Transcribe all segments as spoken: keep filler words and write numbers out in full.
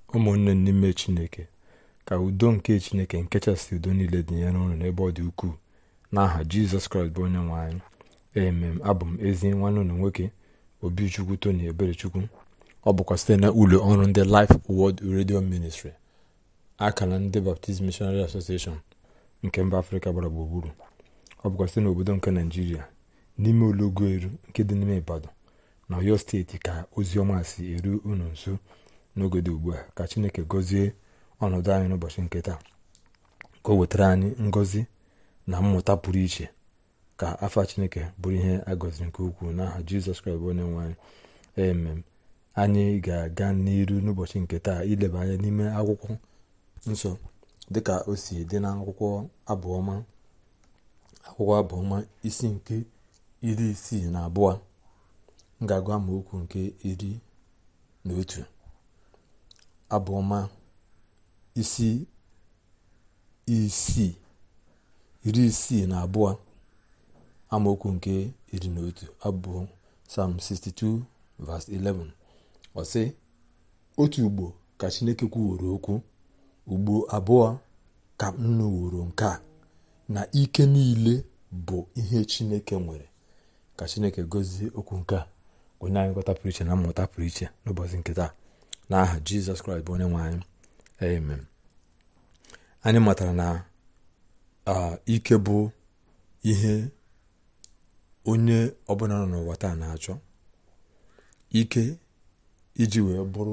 ụmụnne n'ime Chineke, ka udo nke Chineke nke kachasị udo niile dị ya n'ụlọ n'ebe ọ dị ukwuu, n'aha Jizọs Kraịst bụ onye nwe anyị. Amen. Abụ m ezi nwanne ụlọ nwoke Obichukwu Tony Eberechukwu. Ọ bụkwa site na ụlọ ọrụ ndị Life Word Radio Ministry, akara ndị Baptist Missionary Association nke mba Afrịka gbara gburugburu. Ọ bụkwa site n'obodo nke Naijiria, n'ime Ologoelu nke dị n'ime Ibadan na Ọyọ steeti, ka ozi ọma si eru unu nso n'oge dị ugbu a. Ka Chineke gọzie ọnọdụ anyị n'ụbọchị nke taa, ka o wetara anyị ngọzi na mmụta pụrụ iche, ka afa Chineke bụrụ ihe agọziri nke ukwuu, n'aha Jizọs Kraịst bụ onye nwe anyị. Amen. Anyị ga-aga n'iru n'ụbọchị nke taa ileba anya n'ime akwụkwọ nsọ dịka o si dị n'akwụkwọ Abụọma akwụkwọ Abụọma isi nke iri isii na abụọ. M ga-agụ amaokwu nke iri na otu. Abụọma isi isii iri isii na abụọ amaokwu nke iri na otu. Abụ Psalm sixty two verse eleven. Ọ sị, otu ugbo ka Chineke kwuworo okwu, ugbo abụọ ka m nụworo nke a, na ike niile bụ ihe Chineke nwere. Ka Chineke gọzie okwu nke a, onye anyị nghọta pụrụ iche na mmụta pụrụ iche n'ụbọchị nke taa, n'aha Jizọs Kraịst bụ onye nwe anyị. Amen. Anyị matara na ike bụ ihe onye ọbụla nọ n'ụwa taa na-achọ. Ike iji wee bụrụ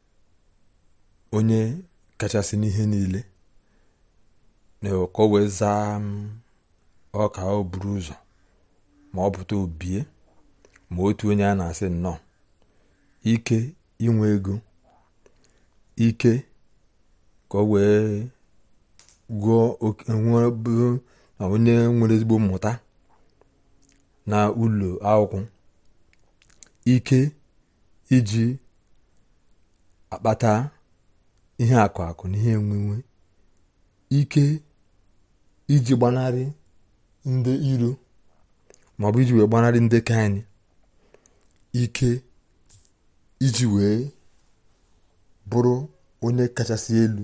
onye kachasị n'ihe niile, na ka o wee zaa ọka o buru ụzọ ma ọ pụta obie, ma otu onye a na-asị nnọọ. Ike inwe ego, ike ka o wee gụọ na onye nwere ezigbo mmụta na ụlọ akwụkwọ, ike iji akpata ihe akụ akụ na ihe enwenwe, ike iji gbanarị ndị iro maọbụ iji wee gbanarị ndị ka anyị, ike iji wee bụrụ onye kachasị elu.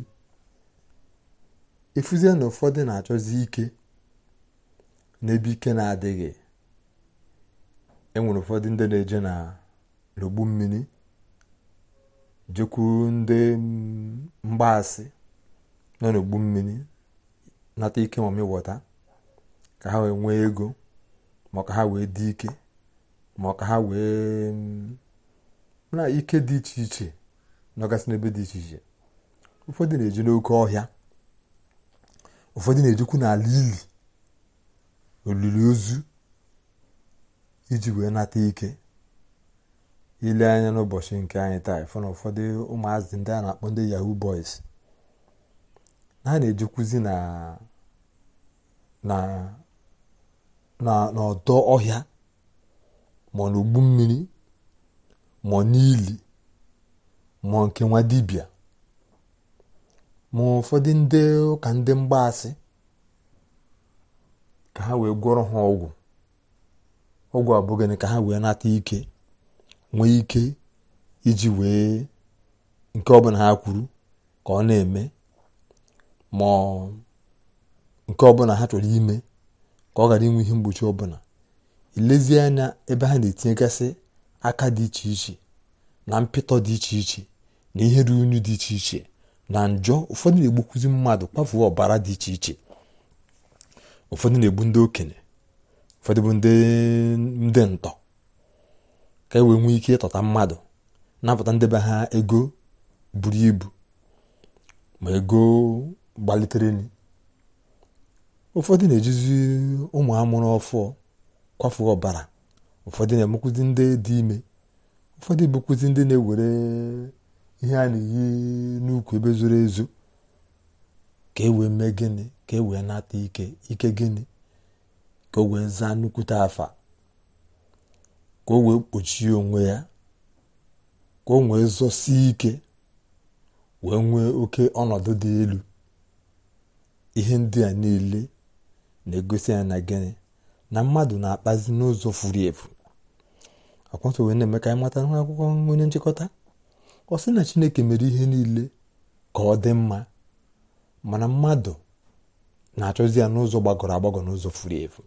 Efuzie na ụfọdụ na-achọzi ike n'ebe ike na-adịghị. Enwere ụfọdụ ndị na-eje na n'ogbu mmiri jekwu ndị mgbaasị nọ n'ogbu mmiri nata ike ma mịwọta, ka ha wee nwee ego, ma ka ha wee dị ike, ma ka ha wee na ike dị iche iche nọgasị n'ebe dị iche iche. Ụfọdụ na-eji n'oke ọhịa, ụfọdụ na-ejikwu n'ala ili, olili ozu, iji wee nata ike. Ile anya n'ụbọchị nke anyị taa, ịfụ na ụfọdụ ụmụazị ndị a na-akpọ ndị Yahoo boys, na ha na-ejikwuzi na na na n'ọdọ ọhịa, ma n'ogbu mmiri, ma n'ili, ma nke nwa dibịa, ma ụfọdụ ndị ụka ndị mgbaasị, ka ha wee gwọrọ ha ọgwụ. Ọgwụ abụghị ka ha wee nata ike, nwee ike iji wee nke ọbụla ha kwuru ka ọ na-eme, ma nke ọbụla ha chọrọ ime ka ọ ghara inwe ihe mgbochi ọbụla. Ilezie anya ebe ha na-etinyegasị aka dị iche iche, na mpịtọ dị iche iche, na ihe ruru unyu dị iche iche, na njọ. Ụfọdụ na-egbukwuzi mmadụ, kwafuo ọbara dị iche iche. Ụfọdụ na-egbu ndị okenye, ụfọdụ bụ ndị ndị ntọ, ka e wee nwee ike ịtọta mmadụ, napụta ndebe ha ego buru ibu, ma ego gbalitere ni. Ụfọdụ na-ejizi ụmụ amụrụ ọfọ kwafuo ọbara. Ụfọdụ na-emekwuzi ndị dị ime. Ụfọdụ bụkwuzi ndị na-ewere ihe a na-eyi n'ukwu ebe zoro ezo, ka e wee mee gịnị? Ka e wee nata ike. Ike gịnị? Ka o wee zaa nnukwute afa, ka o wee kpochie onwe ya, ka o wee zọsie ike, wee nwee oke ọnọdụ dị elu. Ihe ndị a niile na-egosi ya na gịnị? Na mmadụ na-akpazi n'ụzọ furu efu. Akwụkwọ nsọ wee na-eme ka anyị mata n'akwụkwọ onye nchịkọta, ọ sị na Chineke mere ihe niile ka ọ dị mma, mana mmadụ na-achọzi ya n'ụzọ gbagọrọ agbagọ, n'ụzọ furu efu.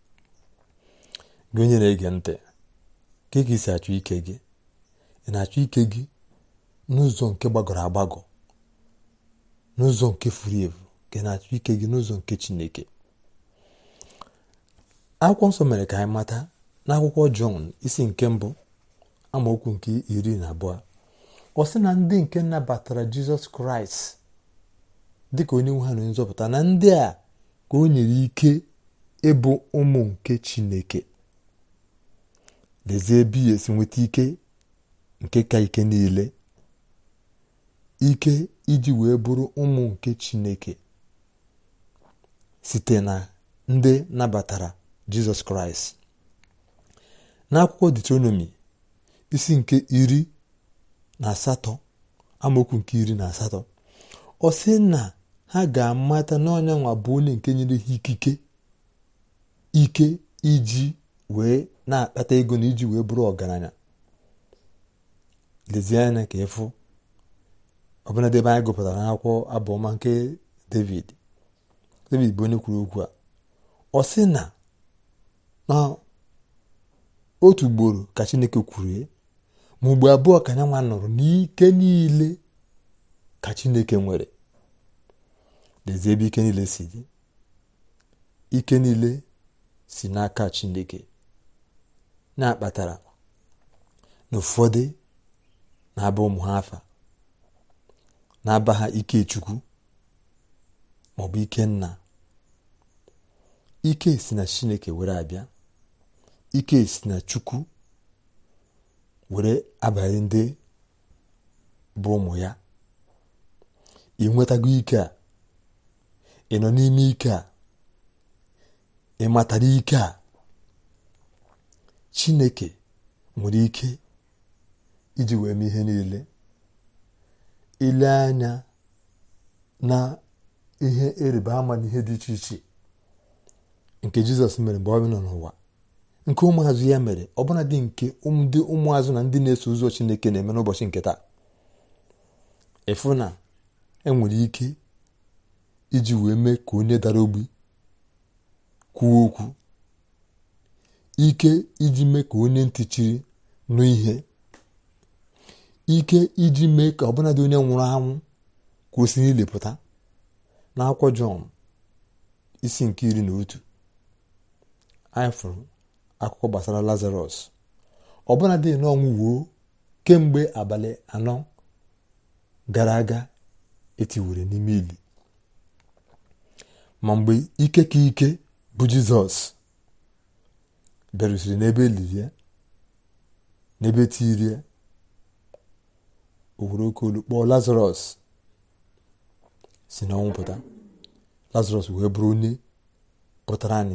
Gị onye na-ege ntị, ka ị si achọ ike gị? Ị na-achọ ike gị n'ụzọ nke gbagọrọ agbagọ, n'ụzọ nke furu efu, ka ị na-achọ ike gị n'ụzọ nke Chineke? Akwụkwọ nsọ mere ka anyị mata n'akwụkwọ Jọn isi nke mbụ amaokwu nke iri na abụọ, ọ sị na ndị nke nabatara Jizọs Kraịst dịka onye nwe ha na onye nzọpụta, na ndị a ka o nyere ike ịbụ ụmụ nke Chineke. Lezie ebe ya esi nweta ike nke ka ike niile, ike iji wee bụrụ ụmụ nke Chineke site na ndị nabatara Jizọs Kraịst. N'akwụkwọ Deuteronomi isi nke iri na asatọ amaokwu nke iri na asatọ, ọ sị na ha ga-amata na onye nwa bụ onye nke nyere ha ikike ike iji wee na-akpata ego na iji wee bụrụ ọgaranya. Lezie anya ka ịfụ ọbụna debe anyị gụpụtara n'akwụkwọ abụọma nke David. David bụ onye kwuru okwu a. Ọ sị na na otu ugboro ka Chineke kwuru, ma ugbo abụọ ka ya nwa nụrụ n'ike niile ka Chineke nwere. Lezie ebe ike niile si dị. Ike niile si n'aka Chineke, na-akpatara na ụfọdụ na-aba ụmụ ha afa, na-aba ha ike Chukwu maọbụ ike nna. Ike si na Chineke were abịa, ike si na Chukwu were abalị ndị bụ ụmụ ya. Ị nwetago ike a? Ị nọ n'ime ike a? Ị matara ike a? Chineke nwere ike iji wee mee ihe niile. Ile anya na ihe ịrịba ama na ihe dị iche iche nke Jizọs mere mgbe ọ nọ n'ụwa, nke ụmụazụ ya mere, ọbụna dị nke ndị ụmụazụ na ndị na-eso ụzọ Chineke na-eme n'ụbọchị nke taa. Ịfụ na enwere ike iji wee mee ka onye dara ogbi kwuo okwu, ike iji mee ka onye ntị chiri nụ ihe, ike iji mee ka ọbụna dị onye nwụrụ anwụ kwụsị ilepụta. N'akwụkwọ Jọn isi nke iri na otu, anyị fụrụ akụkọ gbasara Lazarọs. Ọbụna dị n'ọnwụ wuo kemgbe abalị anọ gara aga etiwere n'ime ili, ma mgbe ike ka ike bụ Jizọs bịarusiri n'ebe eliri ya, n'ebe tiri ya, o were oke olu kpọọ Lazarọs si n'ọnwụ pụta. Lazarọs wee bụrụ onye pụtara anyị,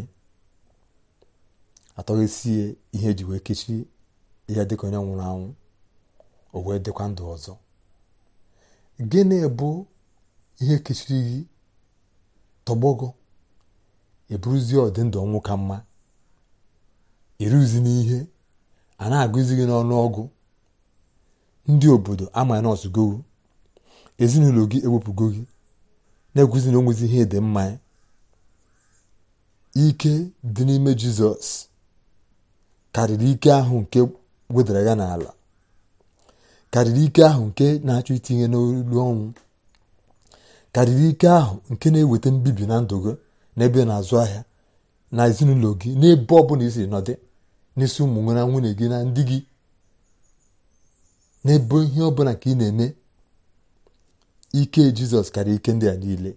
atọghesie ihe eji wee kechie ya dịka onye nwụrụ anwụ, o wee dịkwa ndụ ọzọ. Gịnị bụ ihe kechiri gị tọgbọgọ eburuzi ọdị ndụ ọnwụ ka mma? Eruzi n'ihe a na-agụzi gị n'ọnụọgụ, ndị obodo ama nọọsụ gogu, ezinụlọ gị ewepụgo gị, na-eguzi na onwezi ihe dị mma. Ike dị n'ime Jizọs karịrị ike ahụ nke wedara ya n'ala, karịrị ike ahụ nke na-achọ itinye n'olu ọnwụ, karịrị ike ahụ nke na-eweta mbibi na ndụ gị, n'ebe na-azụ ahịa, na ezinụlọ gị, n'ebe ọbụla isi nọdị, n'isi ụmụ nwe na nwunye gị na ndị gị, n'ebe ihe ọbụla ka ị na-eme. Ike Jizọs karịrị ike ndị a niile.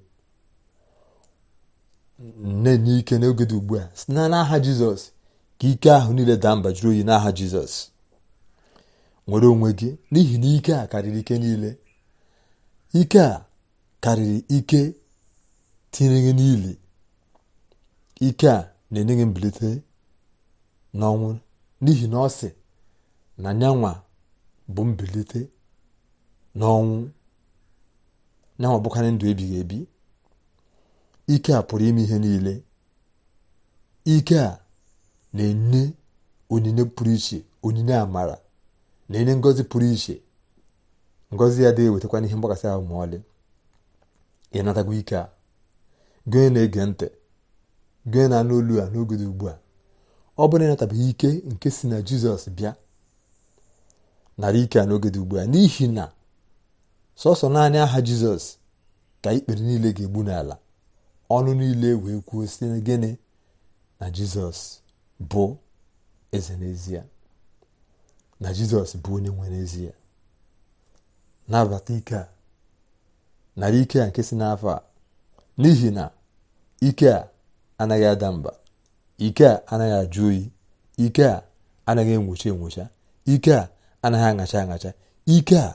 Na-enye ike n'oge dị ugbu a na n'aha Jizọs, ka ike ahụ niile daa mba, jụrụ oyi n'aha Jizọs. Nwere onwe gị, n'ihi na ike a karịrị ike niile. Ike a karịrị ike tinyere gị n'ili. Ike a na-enye gị mbilite n'ọnwụ, n'ihi na ọ sị na nyanwa bụ mbilite n'ọnwụ, nyanwa bụkarị ndụ ebighị ebi. Ike a pụrụ ime ihe niile. Ike a na-enye onyinye pụrụ iche, onyinye amara, na-enye ngọzi pụrụ iche. Ngọzi ya adịghị ewetakwa n'ihe mgbakasị ahụ ma ọlị. ịnatago ike a. Gị onye na-ege ntị, gị onye na-anụ olu a n'oge dị ugbu a, ọ bụrụ na ịnatabeghị ike nke si na Jizọs bịa, nara ike a n'oge dị ugbu a, n'ihi na sọsọ naanị aha Jizọs ka ikpere niile ga-egbu n'ala, ọnụ niile wee kwuo site na gịnị? Na Jizọs bụ eze n'ezie, na Jizọs bụ onye nwe n'ezie. Nabata ike a, nara ike a nke si n'afọ a, n'ihi na ike a anaghị ada mba, ike a anaghị ajụ oyi, ike a anaghị enwocha enwocha, ike a anaghị aṅacha aṅacha. Ike a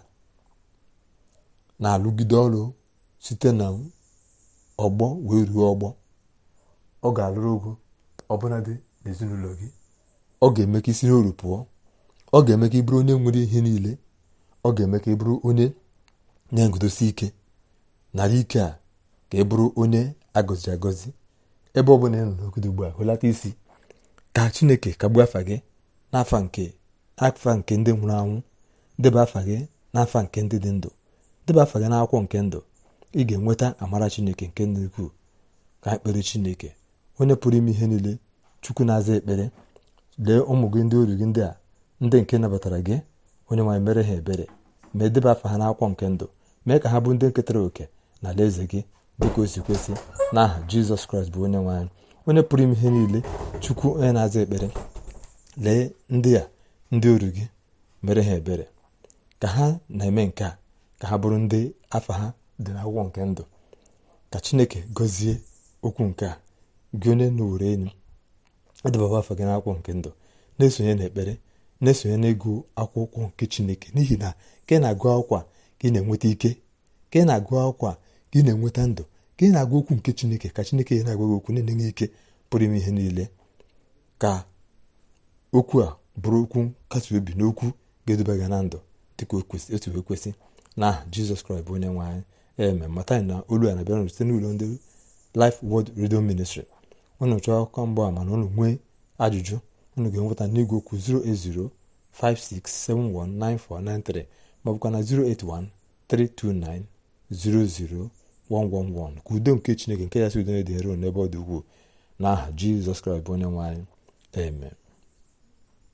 na-alụgide ọrụ site na ọgbọ wee ruo ọgbọ. Ọ ga-alụrụ ogo ọbụnadị n'ezinụlọ gị. Ọ ga-eme ka isi n'oru pụọ. Ọ ga-eme ka ị bụrụ onye nwere ihe niile. Ọ ga-eme ka ị bụrụ onye na-eguzosi ike. Nara ike a ka ị bụrụ onye agọziri agọzi. Ebe ọ bụla ị nọ n'ogodo ugbu a, hụlata isi ka Chineke kagbuo afa gị n'afa nke afa nke ndị nwụrụ anwụ. Deba afa gị n'afa nke ndị dị ndụ. Deba afa gị n'akwụkwọ nke ndụ. Ị ga-enweta amara Chineke nke ndị ukwuu. Ka ekpere Chineke onye pụrụ ime ihe niile, Chukwu na-aza ekpere. Lee ụmụ gị ndị oru gị ndị a, ndị nke nabatara gị. Onye nwanyị mere ha ebere, ma edeba afa ha n'akwụkwọ nke ndụ, mee ka ha bụ ndị nketara oke na alaeze gị dịka o si kwesị, n'aha Jizọs Kraịst bụ onye nwanyị. Onye pụrụ ime ihe niile, Chukwu onye na-aza ekpere, lee ndị a ndị oru gị, mere ha ebere ka ha na-eme nke a, ka ha bụrụ ndị afa ha dị n'akwụkwọ nke ndụ. Ka Chineke gọzie okwu nke a. Gị onye n'owere enyi, edebaba afa gị n'akwụkwọ nke ndụ, na-esonye n'ekpere, na-esonye n'ịgụ akwụkwọ nke Chineke, n'ihi na ka ị na-agụ akwụkwọ ka ị na-enweta ike, ka ị na-agụ akwụkwọ ka ị na-enweta ndụ, ka ị na-agụ okwu nke Chineke, ka Chineke ya na-agwa gị okwu na-enye ike pụrụ ime ihe niile. Ka okwu a bụrụ okwu nkasi obi na okwu ga-eduba gị na ndụ dịka otu wee kwesị, n'aha Jizọs Kraịst bụ onye nwe anyị. Amen. Mata na olu a na-abịara site n'ụlọ ndị Life Word Radio Ministry. Unu chọọ akụkọ mgba ma na unu nwee ajụjụ, unu ga-enweta n'igwe okwu zero eight zero five six seven one nine four nine three maọbụkwa na zero eight one three two nine zero zero one one one. Ka udo nke Chineke nke ya si udo na-edere n'ebe ọ dị ukwuu, n'aha Jizọs Kraịst bụ onye nwe anyị. Amen.